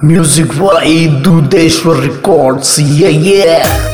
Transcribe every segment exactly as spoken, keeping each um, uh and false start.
Music by Dudeshwar Records, yeah, yeah.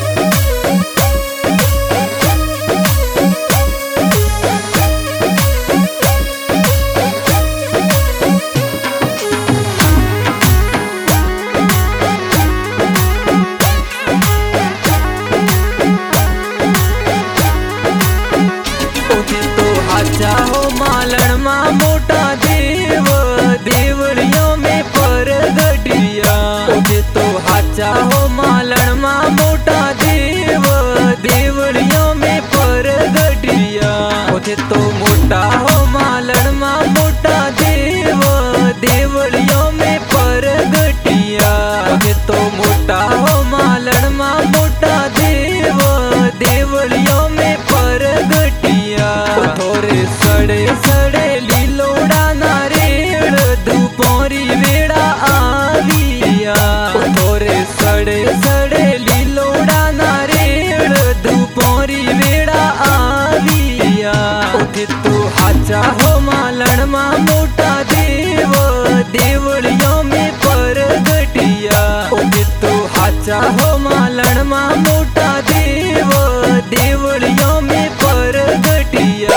हो मालन मा मोटा देव देवड़ियों में परगटिया ओजे तो हाचा हो मालन मा मोटा देव देवड़ियों में परगटिया ओजे तो मोटा हो मालन मा मोटा देव देवड़ियों में परगटिया ओजे तो मोटा हो मालन मा मोटा देव देवड़ियों में परगटिया थोरे सड़े सड़े लीलोड़ा नारेड़ दुपोरी वेड़ा आविया थोरे सड़े सड़े लीलोड़ा नारेड़ दुपोरी वेड़ा आविया उठे तो हाचा हो मालन मा मोटा देव देवड़ियों में परगटिया उठे तो हाचा हो मालन मा मोटा देव देवड़ियों में परगटिया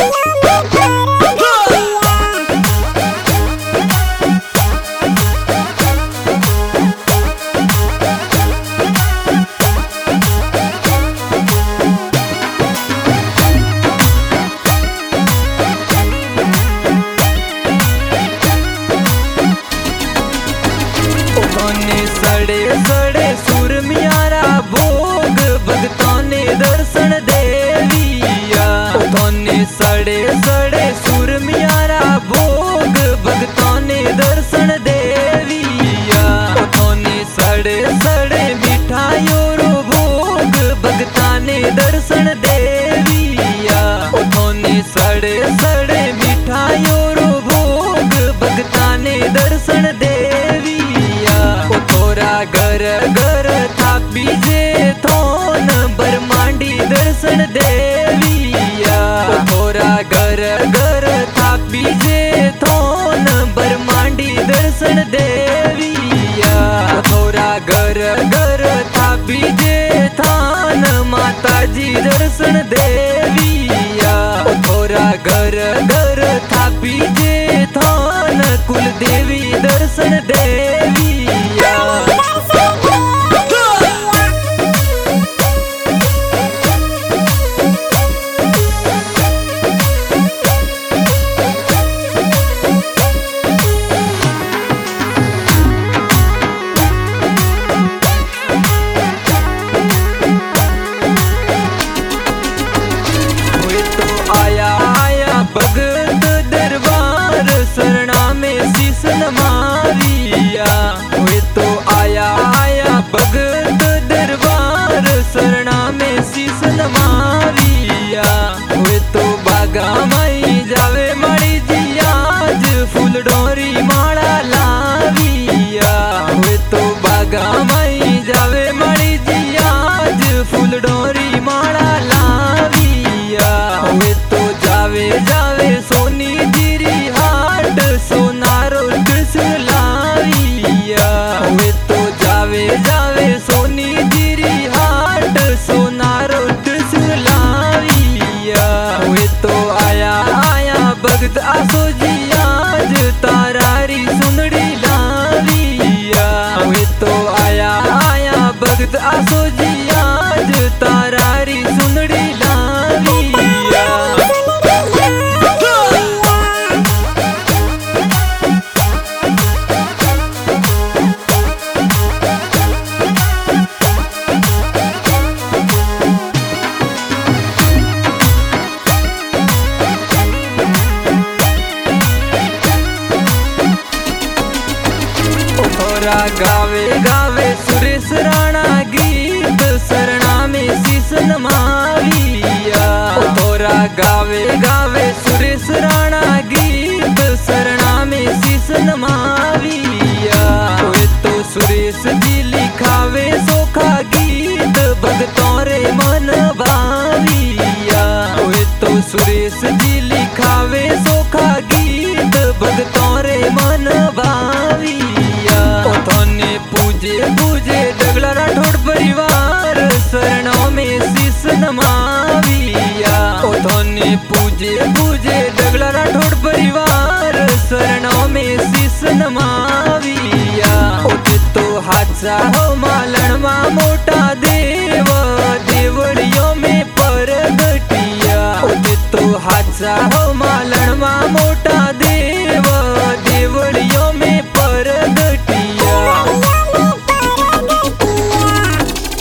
सड़े सड़े सुरमियारा भोग भगतों ने दर्शन देविया थोने सड़े सड़े सुरमियारा भोग भगतों ने दर्शन देविया थोने सड़े सड़े मिठाइयों रो भोग भगता ने दर्शन देविया थोने सड़े सड़े मिठाइयों रो भोग भगता ने दर्शन देविया थोरा घर घर थापी जे थोन बरमांडी दर्शन देविया थोरा घर घर थापी जे थोन बरमांडी दर्शन देविया थोरा घर घर थापी जे थान माता जी दर्शन देविया थोरा घर घर थापी जे थान कुल देवी दर्शन देविया भगत दरबार शरणा में शीस नमाविया हुए तो आया आया भगत दरबार शरणा में शीस नमाविया हुए तो बागा माई जावे माड़ी जी आज फूल डोरी माड़ा लाविया हुए तो बागा माई जावे माड़ी जी आज फूल डोरी माड़ा लाविया हुए तो जावे जावे सोनी जीरी हाट सोनारो त्रिशूल लाविया हुए तो जावे जावे सोनी जीरी हाट सोनारो त्रिशूल लाविया हुए तो आया आया भगत आसो जी आज तारारी सुनड़ी लाविया हुए तो आया आया भगत आसो जी आज तारारी सुनड़ी लाविया गावे गावे सुरेश राणा गीत शरणा में शीस नमाविया थोरा गावे गावे सुरेश राणा गीत शरणा में शीस नमाविया हुए तो सुरेश जी लिखावे सोखा गीत भगतों रे मन भाविया हुए तो सुरेश जी लिखावे सोखा गीत भगतों रे मन भाविया। ने पूजे पूजे डगला राठौड़ परिवार शरणों में शीस नमाविया। ओते तो हाचा हो मालणमा मोटा देव देवड़ियों में परगटिया। ओते तो हाचा हो मालणमा मोटा